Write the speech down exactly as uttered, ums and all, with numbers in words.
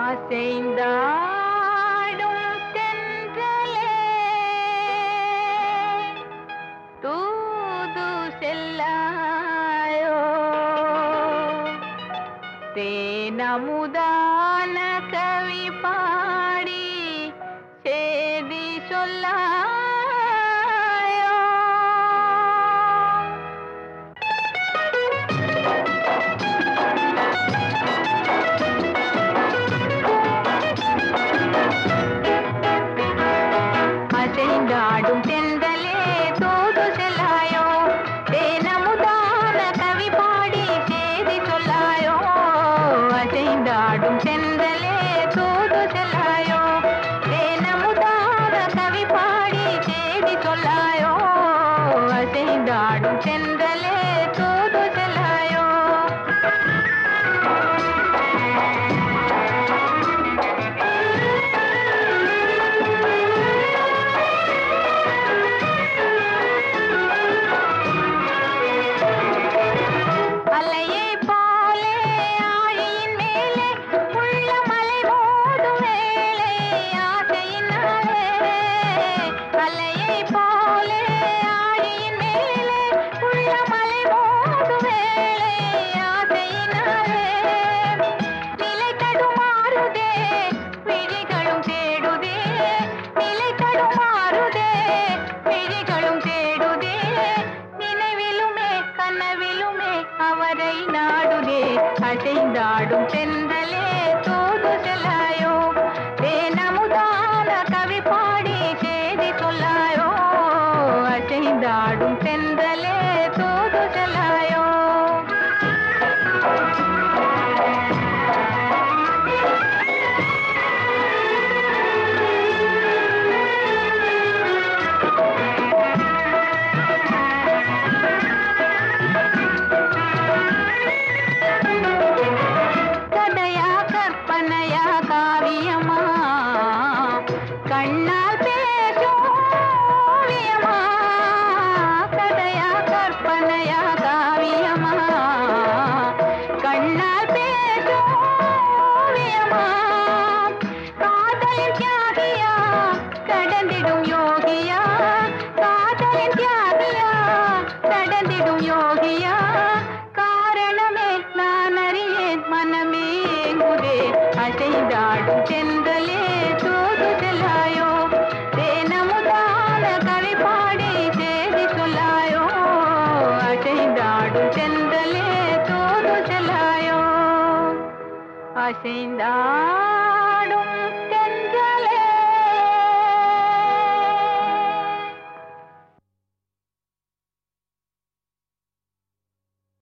அசைந்தாடும் தென்றலே தூது செல்லாயோ தேனமுதான கவி பாடி சேதி சொல்லாயோ அசைந்தாடும் தென்றலே தூது செல்லாயோ தேனமுதான கவி பாடி சேதி சொல்லாயோ அசைந்தாடும் தென்றலே தூது செல்லாயோ தேனமுதான கவி பாடி சேதி சொல்லாயோ அசைந்தாடும் தென்றலே தூது செல்லாயோ அலையை போலே ஆழியின் மேலே உள்ள மலை மோதும் வேளை ஆசையினாலே அலையை போலே ஆழியின் மேலே உள்ள மலை மோதும் வேளை ஆசையினாலே நிலை தடுமாறுதே விழிகளும் தேடுதே நிலை தடுமாறுதே விழிகளும் தேடுதே நினைவிலுமே கனவிலுமே அவரை நாடுதே அசைந்தாடும் தென்றலே தூது செல்லாயோ தேனமுதான கவி பாடி சேதி சொல்லாயோ அசைந்தாடும் தென்றலே தூது செல்லாயோ கதையா கற்பனையா காவியமா கண்ணால் பேசும் ஓவியமா கதையா கற்பனையா காவியமா கண்ணால் பேசும் ஓவியமா காதலின் தியாகியா கடந்திடும் யோகியா காதலின் தியாகியா கடந்திடும் யோகியா காரணமே நான் அறியேன் மனமே ஏங்குதே அசைந்தாடும் தென்றலே தூது செல்லாயோ தேனமுதான கவி பாடி சேதி சொல்லாயோ அசைந்தாடும் தென்றலே தூது செல்லாயோ அசைந்தாடும்